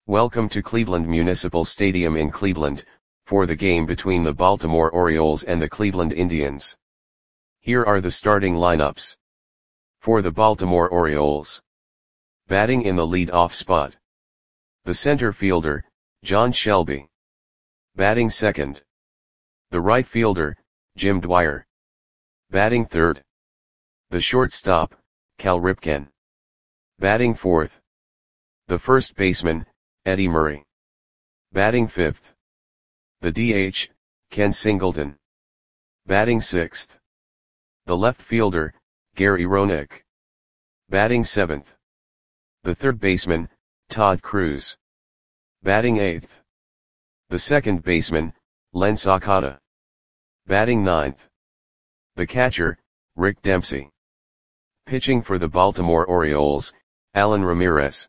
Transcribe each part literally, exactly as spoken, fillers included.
Welcome to Cleveland Municipal Stadium in Cleveland, for the game between the Baltimore Orioles and the Cleveland Indians. Here are the starting lineups. For the Baltimore Orioles. Batting in the lead-off spot. The center fielder, John Shelby. Batting second. The right fielder, Jim Dwyer. Batting third. The shortstop, Cal Ripken. Batting fourth. The first baseman, Eddie Murray. Batting fifth. The D H, Ken Singleton. Batting sixth. The left fielder, Gary Roenick. Batting seventh. The third baseman, Todd Cruz. Batting eighth. The second baseman, Len Sakata. Batting ninth. The catcher, Rick Dempsey. Pitching for the Baltimore Orioles, Alan Ramirez.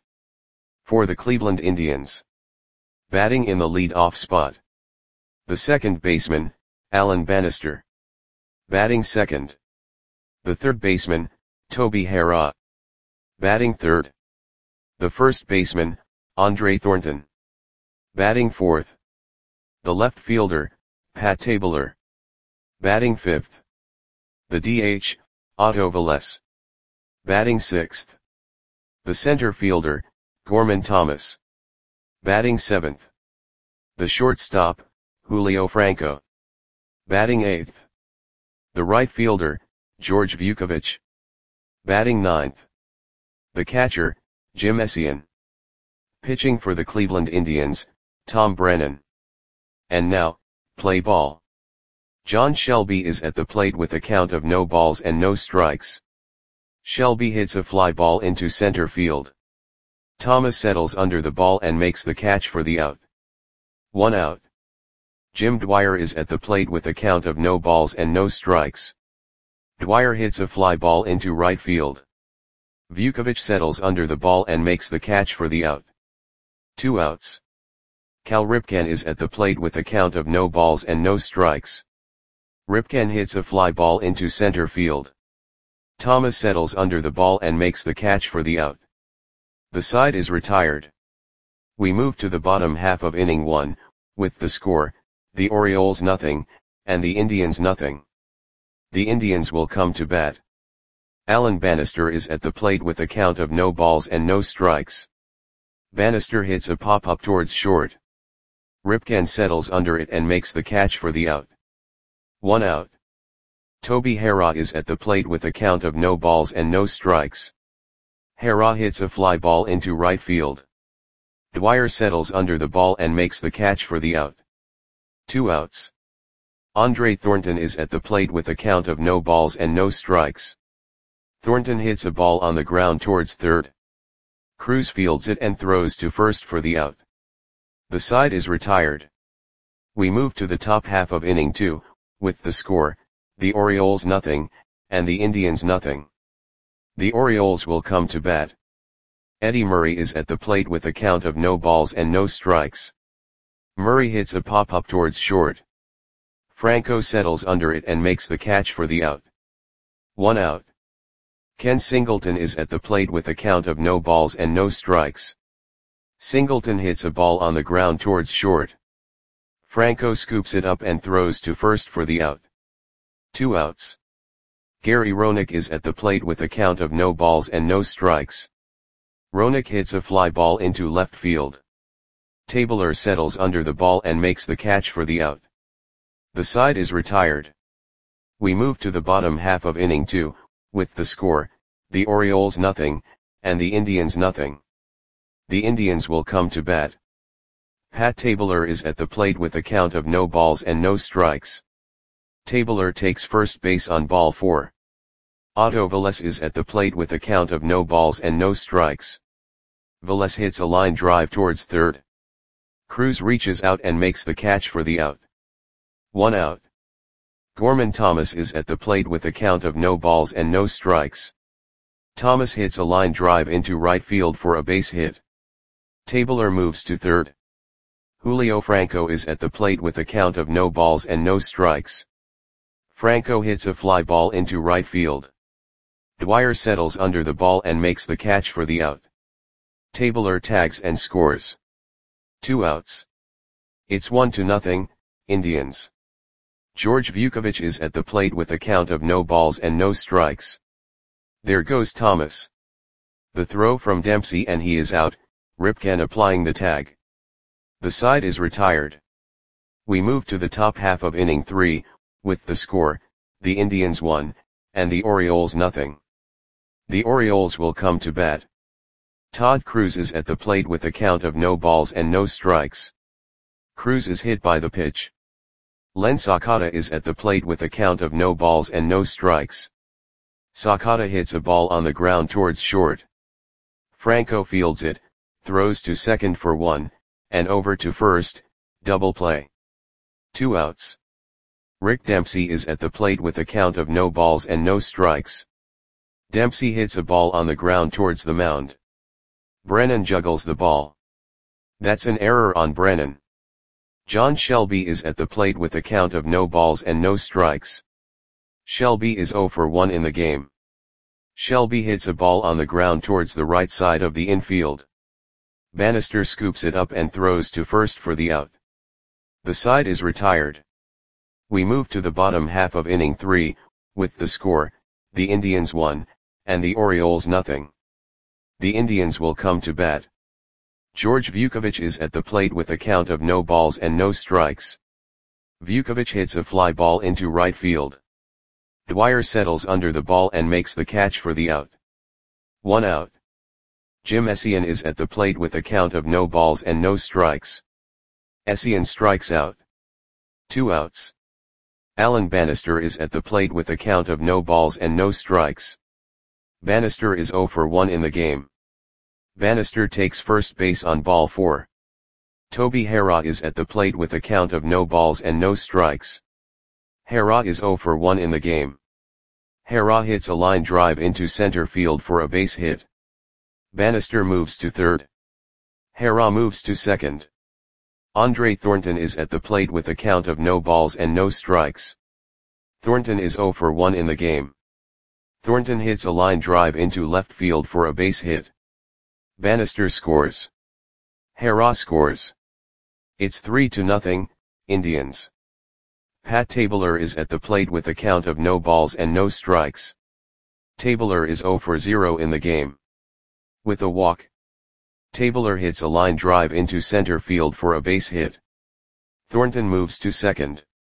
For the Cleveland Indians. Batting in the lead-off spot. The second baseman, Alan Bannister. Batting second. The third baseman, Toby Harrah. Batting third. The first baseman, Andre Thornton. Batting fourth. The left fielder, Pat Tabler. Batting fifth. The D H, Otto Velez. Batting sixth. The center fielder, Gorman Thomas. Batting seventh. The shortstop, Julio Franco. Batting eighth. The right fielder, George Vukovich. Batting ninth. The catcher, Jim Essien. Pitching for the Cleveland Indians, Tom Brennan. And now, play ball. John Shelby is at the plate with a count of no balls and no strikes. Shelby hits a fly ball into center field. Thomas settles under the ball and makes the catch for the out. One out. Jim Dwyer is at the plate with a count of no balls and no strikes. Dwyer hits a fly ball into right field. Vukovich settles under the ball and makes the catch for the out. Two outs. Cal Ripken is at the plate with a count of no balls and no strikes. Ripken hits a fly ball into center field. Thomas settles under the ball and makes the catch for the out. The side is retired. We move to the bottom half of inning one, with the score, the Orioles nothing, and the Indians nothing. The Indians will come to bat. Alan Bannister is at the plate with a count of no balls and no strikes. Bannister hits a pop-up towards short. Ripken settles under it and makes the catch for the out. One out. Toby Harrah is at the plate with a count of no balls and no strikes. Harrah hits a fly ball into right field. Dwyer settles under the ball and makes the catch for the out. Two outs. Andre Thornton is at the plate with a count of no balls and no strikes. Thornton hits a ball on the ground towards third. Cruz fields it and throws to first for the out. The side is retired. We move to the top half of inning two, with the score, the Orioles nothing, and the Indians nothing. The Orioles will come to bat. Eddie Murray is at the plate with a count of no balls and no strikes. Murray hits a pop-up towards short. Franco settles under it and makes the catch for the out. One out. Ken Singleton is at the plate with a count of no balls and no strikes. Singleton hits a ball on the ground towards short. Franco scoops it up and throws to first for the out. Two outs. Gary Roenick is at the plate with a count of no balls and no strikes. Roenick hits a fly ball into left field. Tabler settles under the ball and makes the catch for the out. The side is retired. We move to the bottom half of inning two, with the score, the Orioles nothing, and the Indians nothing. The Indians will come to bat. Pat Tabler is at the plate with a count of no balls and no strikes. Tabler takes first base on ball four. Otto Velez is at the plate with a count of no balls and no strikes. Velez hits a line drive towards third. Cruz reaches out and makes the catch for the out. One out. Gorman Thomas is at the plate with a count of no balls and no strikes. Thomas hits a line drive into right field for a base hit. Tabler moves to third. Julio Franco is at the plate with a count of no balls and no strikes. Franco hits a fly ball into right field. Dwyer settles under the ball and makes the catch for the out. Tabler tags and scores. Two outs. It's one to nothing, Indians. George Vukovic is at the plate with a count of no balls and no strikes. There goes Thomas. The throw from Dempsey and he is out, Ripken applying the tag. The side is retired. We move to the top half of inning three, with the score, the Indians one, and the Orioles nothing. The Orioles will come to bat. Todd Cruz is at the plate with a count of no balls and no strikes. Cruz is hit by the pitch. Len Sakata is at the plate with a count of no balls and no strikes. Sakata hits a ball on the ground towards short. Franco fields it, throws to second for one, and over to first, double play. Two outs. Rick Dempsey is at the plate with a count of no balls and no strikes. Dempsey hits a ball on the ground towards the mound. Brennan juggles the ball. That's an error on Brennan. John Shelby is at the plate with a count of no balls and no strikes. Shelby is oh for one in the game. Shelby hits a ball on the ground towards the right side of the infield. Bannister scoops it up and throws to first for the out. The side is retired. We move to the bottom half of inning three, with the score, the Indians one, and the Orioles nothing. The Indians will come to bat. George Vukovic is at the plate with a count of no balls and no strikes. Vukovic hits a fly ball into right field. Dwyer settles under the ball and makes the catch for the out. One out. Jim Essien is at the plate with a count of no balls and no strikes. Essien strikes out. Two outs. Alan Bannister is at the plate with a count of no balls and no strikes. Bannister is oh for one in the game. Bannister takes first base on ball four. Toby Harrah is at the plate with a count of no balls and no strikes. Harrah is oh for one in the game. Harrah hits a line drive into center field for a base hit. Bannister moves to third. Harrah moves to second. Andre Thornton is at the plate with a count of no balls and no strikes. Thornton is oh for one in the game. Thornton hits a line drive into left field for a base hit. Bannister scores. Harrah scores. It's three to nothing, Indians. Pat Tabler is at the plate with a count of no balls and no strikes. Tabler is oh for zero in the game. With a walk. Tabler hits a line drive into center field for a base hit. Thornton moves to second.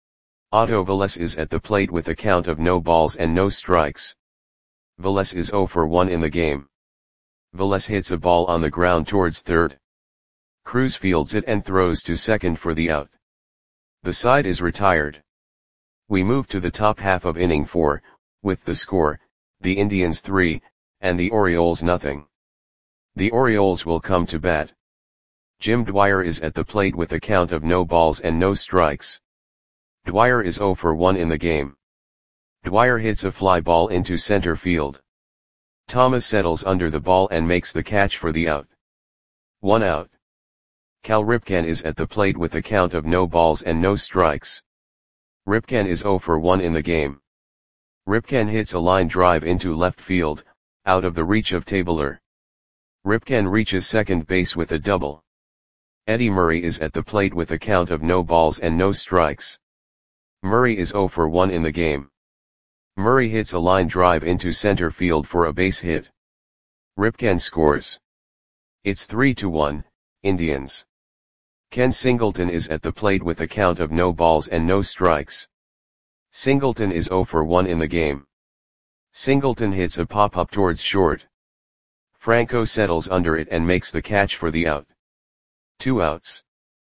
Otto Velez is at the plate with a count of no balls and no strikes. Velez is oh for one in the game. Velez hits a ball on the ground towards third. Cruz fields it and throws to second for the out. The side is retired. We move to the top half of inning four, with the score, the Indians three, and the Orioles nothing. The Orioles will come to bat. Jim Dwyer is at the plate with a count of no balls and no strikes. Dwyer is oh for one in the game. Dwyer hits a fly ball into center field. Thomas settles under the ball and makes the catch for the out. One out. Cal Ripken is at the plate with a count of no balls and no strikes. Ripken is oh for one in the game. Ripken hits a line drive into left field, out of the reach of Tabler. Ripken reaches second base with a double. Eddie Murray is at the plate with a count of no balls and no strikes. Murray is oh for one in the game. Murray hits a line drive into center field for a base hit. Ripken scores. It's three to one, Indians. Ken Singleton is at the plate with a count of no balls and no strikes. Singleton is oh for one in the game. Singleton hits a pop-up towards short. Franco settles under it and makes the catch for the out. Two outs.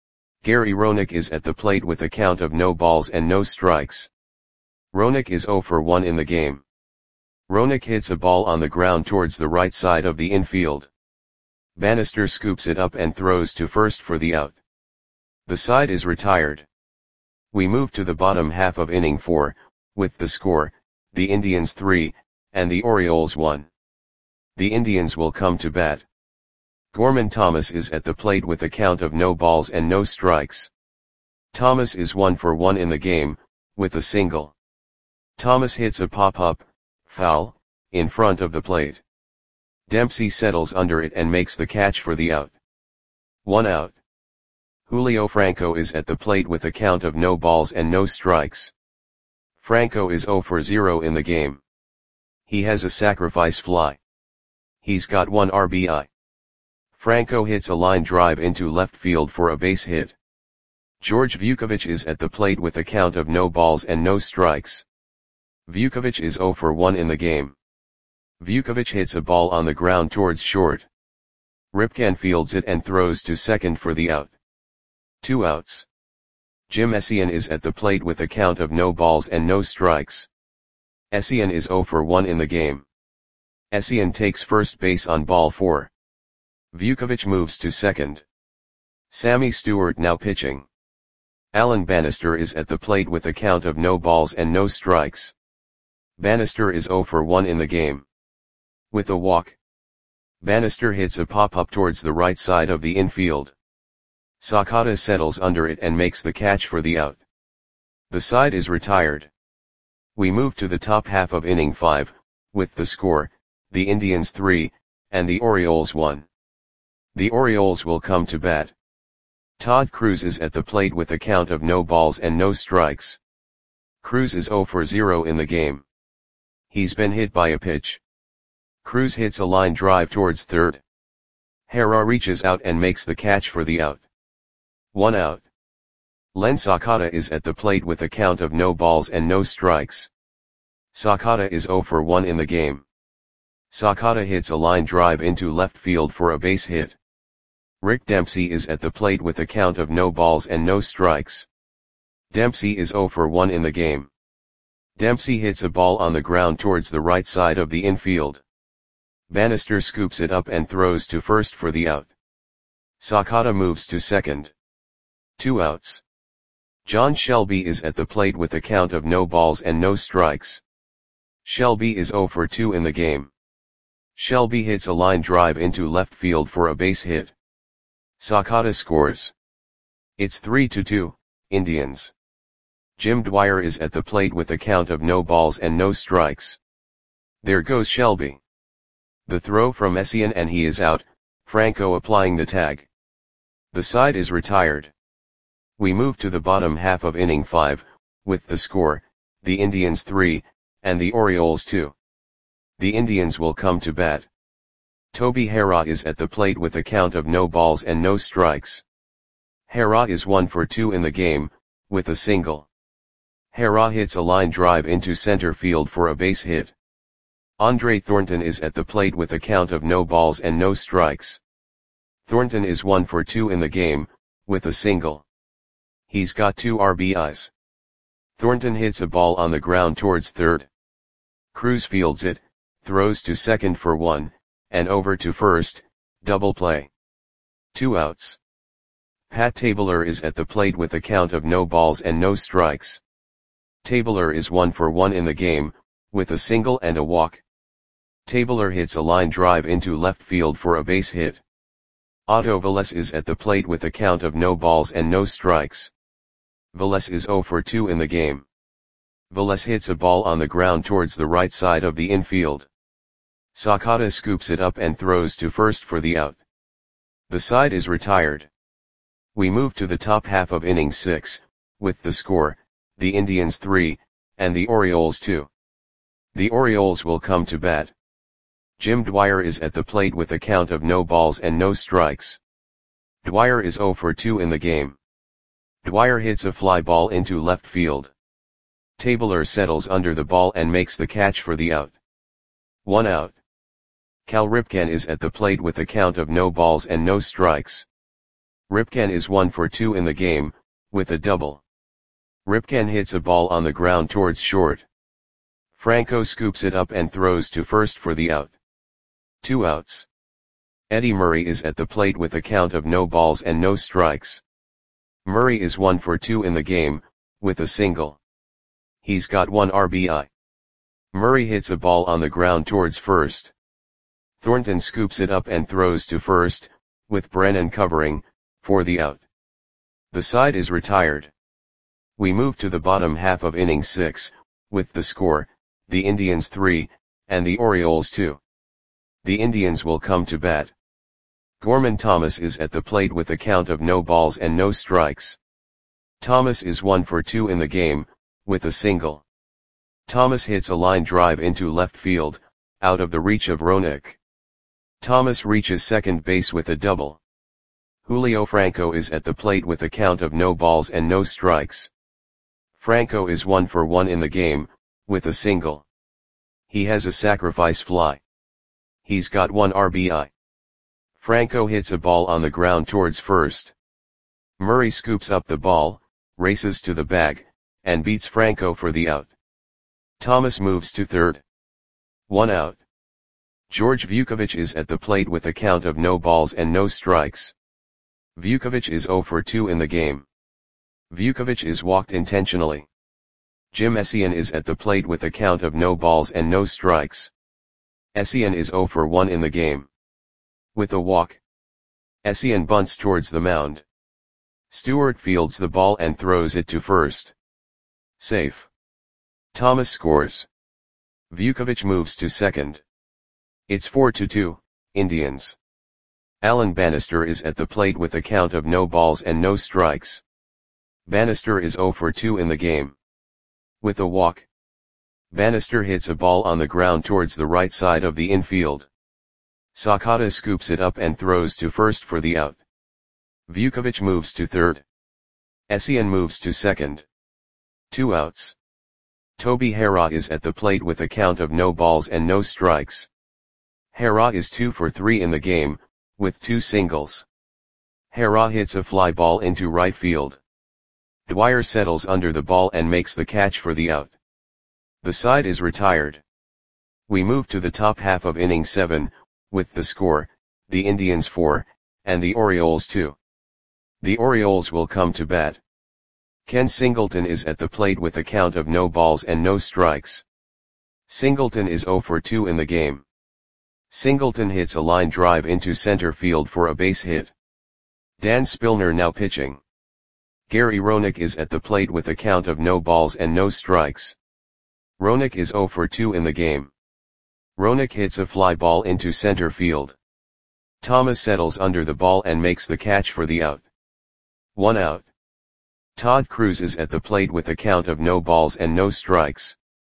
Gary Roenick is at the plate with a count of no balls and no strikes. Roenick is oh for one in the game. Roenick hits a ball on the ground towards the right side of the infield. Bannister scoops it up and throws to first for the out. The side is retired. We move to the bottom half of inning four, with the score, the Indians three, and the Orioles one. The Indians will come to bat. Gorman Thomas is at the plate with a count of no balls and no strikes. Thomas is one for one in the game, with a single. Thomas hits a pop-up, foul, in front of the plate. Dempsey settles under it and makes the catch for the out. One out. Julio Franco is at the plate with a count of no balls and no strikes. Franco is zero for zero in the game. He has a sacrifice fly. He's got one R B I. Franco hits a line drive into left field for a base hit. George Vukovic is at the plate with a count of no balls and no strikes. Vukovic is zero for one in the game. Vukovic hits a ball on the ground towards short. Ripken fields it and throws to second for the out. Two outs. Jim Essien is at the plate with a count of no balls and no strikes. Essien is zero for one in the game. Essien takes first base on ball four. Vukovic moves to second. Sammy Stewart now pitching. Alan Bannister is at the plate with a count of no balls and no strikes. Bannister is zero for one in the game. With a walk. Bannister hits a pop-up towards the right side of the infield. Sakata settles under it and makes the catch for the out. The side is retired. We move to the top half of inning five, with the score, the Indians three, and the Orioles one. The Orioles will come to bat. Todd Cruz is at the plate with a count of no balls and no strikes. Cruz is zero for zero in the game. He's been hit by a pitch. Cruz hits a line drive towards third. Hara reaches out and makes the catch for the out. One out. Len Sakata is at the plate with a count of no balls and no strikes. Sakata is zero for one in the game. Sakata hits a line drive into left field for a base hit. Rick Dempsey is at the plate with a count of no balls and no strikes. Dempsey is zero for one in the game. Dempsey hits a ball on the ground towards the right side of the infield. Bannister scoops it up and throws to first for the out. Sakata moves to second. Two outs. John Shelby is at the plate with a count of no balls and no strikes. Shelby is zero for two in the game. Shelby hits a line drive into left field for a base hit. Sakata scores. It's three to two, Indians. Jim Dwyer is at the plate with a count of no balls and no strikes. There goes Shelby. The throw from Essien and he is out, Franco applying the tag. The side is retired. We move to the bottom half of inning five, with the score, the Indians three, and the Orioles two. The Indians will come to bat. Toby Hara is at the plate with a count of no balls and no strikes. Hara is one for two in the game, with a single. Hara hits a line drive into center field for a base hit. Andre Thornton is at the plate with a count of no balls and no strikes. Thornton is one for two in the game, with a single. He's got two R B Is. Thornton hits a ball on the ground towards third. Cruz fields it, throws to second for one, and over to first, double play. Two outs. Pat Tabler is at the plate with a count of no balls and no strikes. Tabler is one for one in the game, with a single and a walk. Tabler hits a line drive into left field for a base hit. Otto Velez is at the plate with a count of no balls and no strikes. Velez is zero for two in the game. Velez hits a ball on the ground towards the right side of the infield. Sakata scoops it up and throws to first for the out. The side is retired. We move to the top half of inning six, with the score, the Indians three, and the Orioles two. The Orioles will come to bat. Jim Dwyer is at the plate with a count of no balls and no strikes. Dwyer is zero for two in the game. Dwyer hits a fly ball into left field. Tabler settles under the ball and makes the catch for the out. One out. Cal Ripken is at the plate with a count of no balls and no strikes. Ripken is one for two in the game, with a double. Ripken hits a ball on the ground towards short. Franco scoops it up and throws to first for the out. Two outs. Eddie Murray is at the plate with a count of no balls and no strikes. Murray is one for two in the game, with a single. He's got one R B I. Murray hits a ball on the ground towards first. Thornton scoops it up and throws to first, with Brennan covering, for the out. The side is retired. We move to the bottom half of inning six, with the score, the Indians three, and the Orioles two. The Indians will come to bat. Gorman Thomas is at the plate with a count of no balls and no strikes. Thomas is one for two in the game, with a single. Thomas hits a line drive into left field, out of the reach of Roenick. Thomas reaches second base with a double. Julio Franco is at the plate with a count of no balls and no strikes. Franco is one for one in the game, with a single. He has a sacrifice fly. He's got one R B I. Franco hits a ball on the ground towards first. Murray scoops up the ball, races to the bag, and beats Franco for the out. Thomas moves to third. One out. George Vukovic is at the plate with a count of no balls and no strikes. Vukovic is zero for two in the game. Vukovic is walked intentionally. Jim Essien is at the plate with a count of no balls and no strikes. Essien is zero for one in the game. With a walk, Essien bunts towards the mound. Stewart fields the ball and throws it to first. Safe. Thomas scores. Vukovic moves to second. It's four to two, Indians. Alan Bannister is at the plate with a count of no balls and no strikes. Bannister is zero for two in the game. With a walk, Bannister hits a ball on the ground towards the right side of the infield. Sakata scoops it up and throws to first for the out. Vukovic moves to third. Essien moves to second. Two outs. Toby Harrah is at the plate with a count of no balls and no strikes. Harrah is two for three in the game, with two singles. Harrah hits a fly ball into right field. Dwyer settles under the ball and makes the catch for the out. The side is retired. We move to the top half of inning seven, with the score, the Indians four, and the Orioles two. The Orioles will come to bat. Ken Singleton is at the plate with a count of no balls and no strikes. Singleton is zero for two in the game. Singleton hits a line drive into center field for a base hit. Dan Spillner now pitching. Gary Roenick is at the plate with a count of no balls and no strikes. Roenick is zero for two in the game. Roenick hits a fly ball into center field. Thomas settles under the ball and makes the catch for the out. One out. Todd Cruz is at the plate with a count of no balls and no strikes.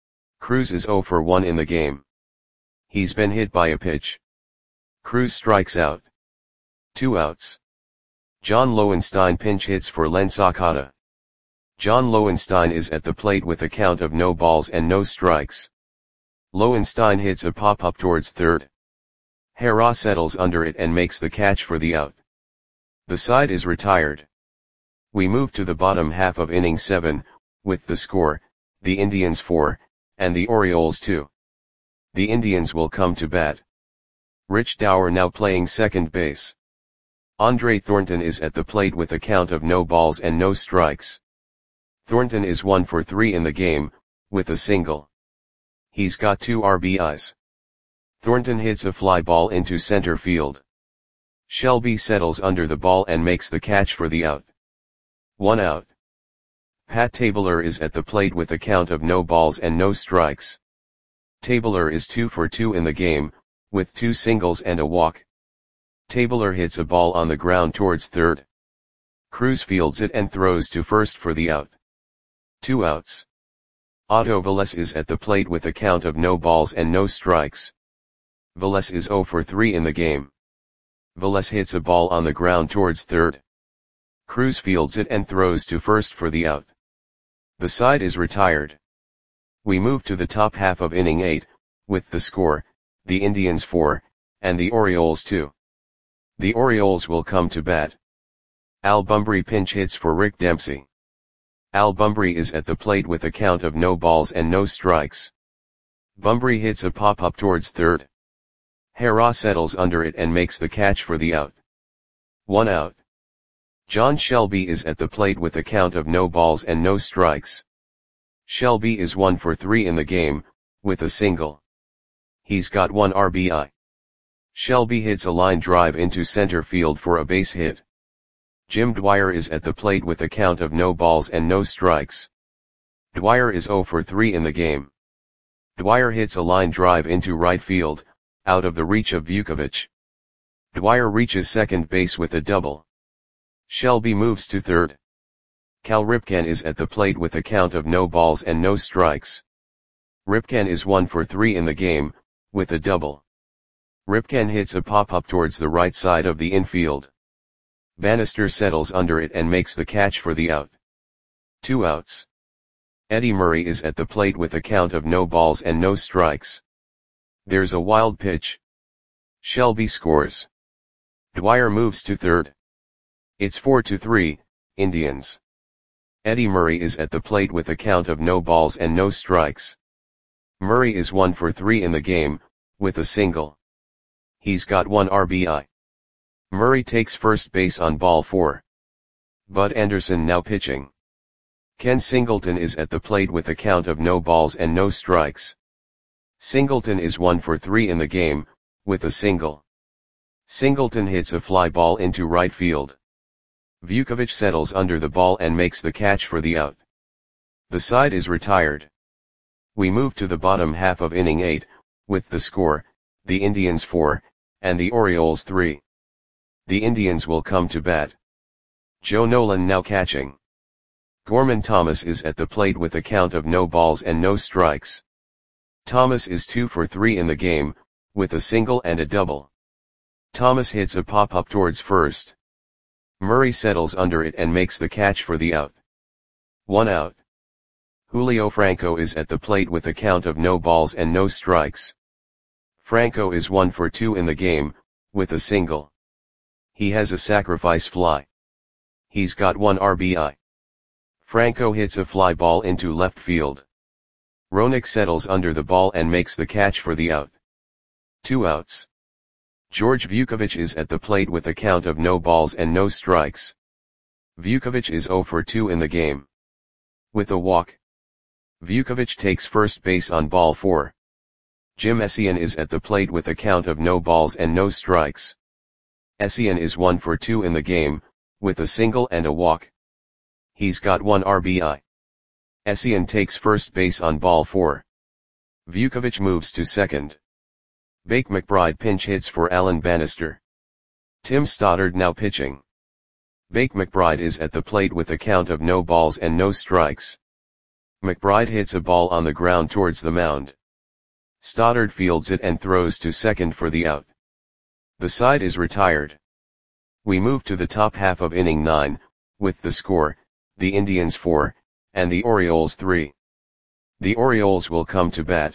Cruz is zero for one in the game. He's been hit by a pitch. Cruz strikes out. Two outs. John Lowenstein pinch hits for Len Sakata. John Lowenstein is at the plate with a count of no balls and no strikes. Lowenstein hits a pop-up towards third. Harrah settles under it and makes the catch for the out. The side is retired. We move to the bottom half of inning seven, with the score, the Indians four, and the Orioles two. The Indians will come to bat. Rich Dower now playing second base. Andre Thornton is at the plate with a count of no balls and no strikes. Thornton is one for three in the game, with a single. He's got two R B Is. Thornton hits a fly ball into center field. Shelby settles under the ball and makes the catch for the out. One out. Pat Tabler is at the plate with a count of no balls and no strikes. Tabler is two for two in the game, with two singles and a walk. Tabler hits a ball on the ground towards third. Cruz fields it and throws to first for the out. Two outs. Otto Velez is at the plate with a count of no balls and no strikes. Velez is zero for three in the game. Velez hits a ball on the ground towards third. Cruz fields it and throws to first for the out. The side is retired. We move to the top half of inning eight, with the score, the Indians four, and the Orioles two. The Orioles will come to bat. Al Bumbry pinch hits for Rick Dempsey. Al Bumbry is at the plate with a count of no balls and no strikes. Bumbry hits a pop-up towards third. Harrah settles under it and makes the catch for the out. One out. John Shelby is at the plate with a count of no balls and no strikes. Shelby is one for three in the game, with a single. He's got one R B I. Shelby hits a line drive into center field for a base hit. Jim Dwyer is at the plate with a count of no balls and no strikes. Dwyer is zero for three in the game. Dwyer hits a line drive into right field, out of the reach of Vukovic. Dwyer reaches second base with a double. Shelby moves to third. Cal Ripken is at the plate with a count of no balls and no strikes. Ripken is one for three in the game, with a double. Ripken hits a pop-up towards the right side of the infield. Bannister settles under it and makes the catch for the out. Two outs. Eddie Murray is at the plate with a count of no balls and no strikes. There's a wild pitch. Shelby scores. Dwyer moves to third. It's four to three, Indians. Eddie Murray is at the plate with a count of no balls and no strikes. Murray is one for three in the game, with a single. He's got one R B I. Murray takes first base on ball four. Bud Anderson now pitching. Ken Singleton is at the plate with a count of no balls and no strikes. Singleton is one for three in the game, with a single. Singleton hits a fly ball into right field. Vukovich settles under the ball and makes the catch for the out. The side is retired. We move to the bottom half of inning eight, with the score, the Indians four, and the Orioles three. The Indians will come to bat. Joe Nolan now catching. Gorman Thomas is at the plate with a count of no balls and no strikes. Thomas is two for three in the game, with a single and a double. Thomas hits a pop-up towards first. Murray settles under it and makes the catch for the out. One out. Julio Franco is at the plate with a count of no balls and no strikes. Franco is one for two in the game, with a single. He has a sacrifice fly. He's got one R B I. Franco hits a fly ball into left field. Roenick settles under the ball and makes the catch for the out. Two outs. George Vukovich is at the plate with a count of no balls and no strikes. Vukovich is zero for two in the game. With a walk. Vukovich takes first base on ball four. Jim Essien is at the plate with a count of no balls and no strikes. Essien is one for two in the game, with a single and a walk. He's got one R B I. Essien takes first base on ball four. Vukovich moves to second. Bake McBride pinch hits for Alan Bannister. Tim Stoddard now pitching. Bake McBride is at the plate with a count of no balls and no strikes. McBride hits a ball on the ground towards the mound. Stoddard fields it and throws to second for the out. The side is retired. We move to the top half of inning nine, with the score, the Indians four, and the Orioles three. The Orioles will come to bat.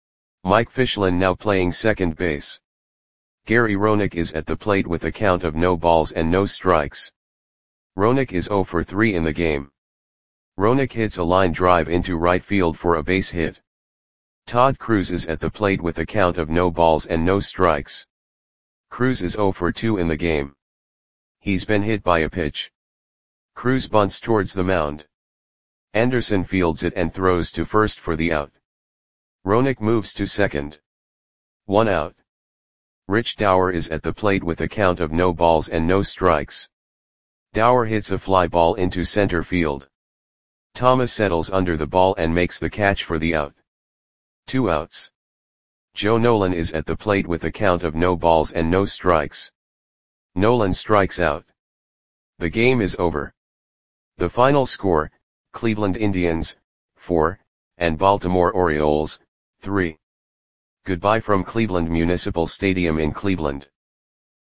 Mike Fischlin now playing second base. Gary Roenick is at the plate with a count of no balls and no strikes. Roenick is zero for three in the game. Roenick hits a line drive into right field for a base hit. Todd Cruz is at the plate with a count of no balls and no strikes. Cruz is zero for two in the game. He's been hit by a pitch. Cruz bunts towards the mound. Anderson fields it and throws to first for the out. Roenick moves to second. One out. Rich Dower is at the plate with a count of no balls and no strikes. Dower hits a fly ball into center field. Thomas settles under the ball and makes the catch for the out. Two outs. Joe Nolan is at the plate with a count of no balls and no strikes. Nolan strikes out. The game is over. The final score, Cleveland Indians, four, and Baltimore Orioles, three. Goodbye from Cleveland Municipal Stadium in Cleveland.